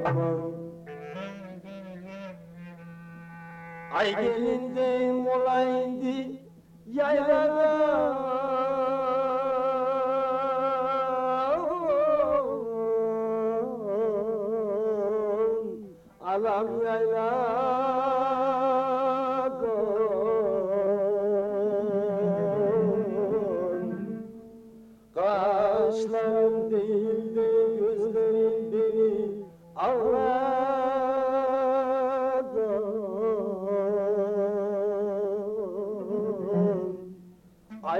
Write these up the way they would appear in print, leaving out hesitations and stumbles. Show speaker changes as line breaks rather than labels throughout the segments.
Ay gelinde mola indi yayladan alam yayladan kaşlarım değil de gözlerim beni ağladan ay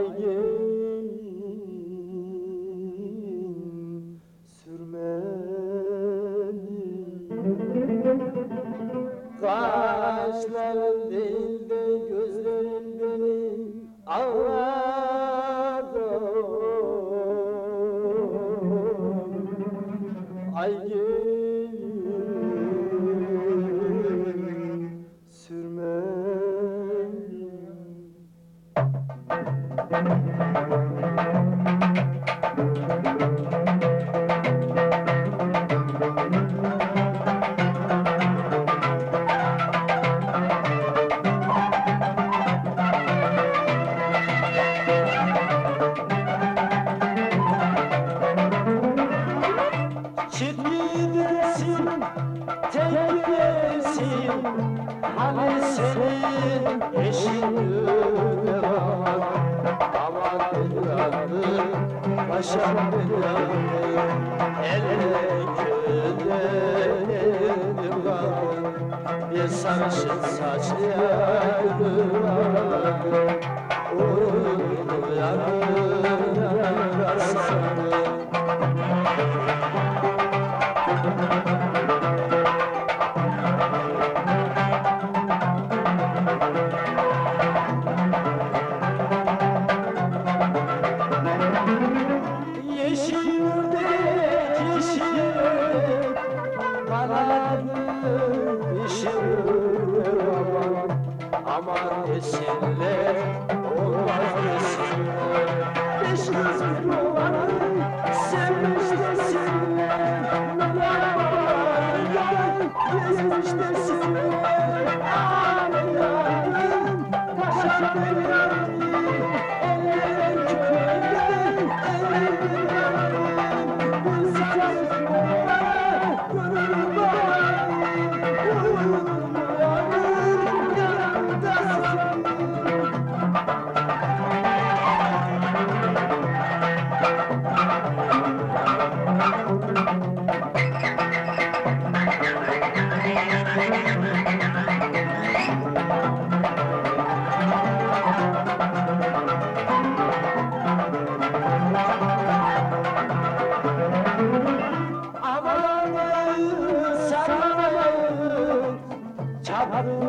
gelin sürmeli kaşlarım değil de gözlerim beni ağladan ay gelin sürmeli. Çift gidersin, tek gidersin, hani senin eşin var. Aman evladım, paşam evladım, elle kölenim kaldım. Bir sarışın saçlı yaylılarım, uyanır yasanım. Yeşil ördek, yeşil ördek, kanadı dişilir aman. Aman desinler, olmaz desinler. Beş kız bir oğlanı sevmiş desinler. Yalan gezmiş desinler. Ağlayayım, taşa döneyim, eller köyde, eller döneyim. Bir sarı oğlana gönül bağlayayım, uyurum uyanır yanımdasın. Aman sarmayın, çapkın